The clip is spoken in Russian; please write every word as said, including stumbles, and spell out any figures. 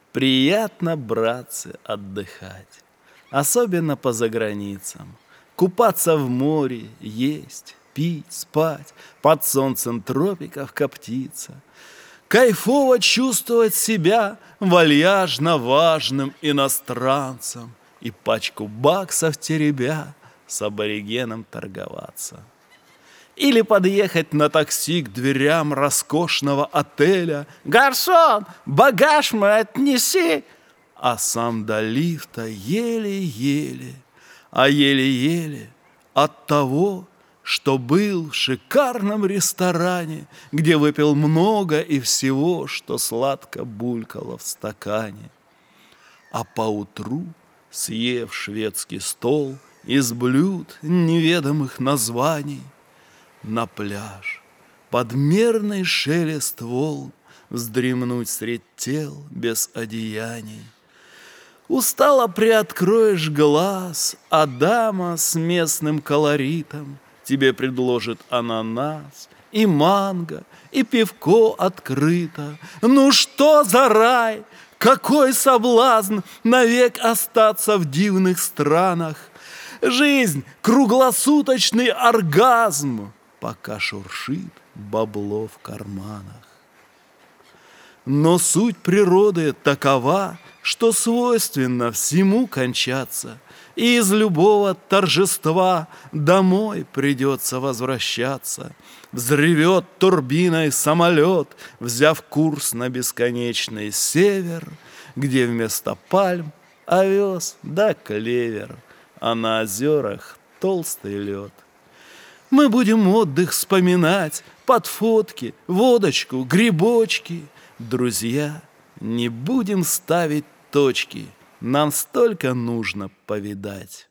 Приятно, братцы, отдыхать, особенно по заграницам. Купаться в море, есть, пить, спать, под солнцем тропиков коптиться. Кайфово чувствовать себя вальяжно важным иностранцем и пачку баксов теребя с аборигеном торговаться. Или подъехать на такси к дверям роскошного отеля. «Гарсон, багаж мой отнеси!» А сам до лифта еле-еле, а еле-еле от того, что был в шикарном ресторане, где выпил много и всего, что сладко булькало в стакане. А поутру, съев шведский стол из блюд неведомых названий, на пляж под мерный шелест волн вздремнуть средь тел без одеяний. Устало приоткроешь глаз, а дама с местным колоритом тебе предложит ананас и манго, и пивко открыто. Ну что за рай, какой соблазн навек остаться в дивных странах! Жизнь — круглосуточный оргазм, пока шуршит бабло в карманах. Но суть природы такова, что свойственно всему кончаться, и из любого торжества домой придется возвращаться. Взревет турбиной самолет, взяв курс на бесконечный север, где вместо пальм овес да клевер, а на озерах толстый лед. Мы будем отдых вспоминать под фотки, водочку, грибочки. Друзья, не будем ставить точки, нам столько нужно повидать.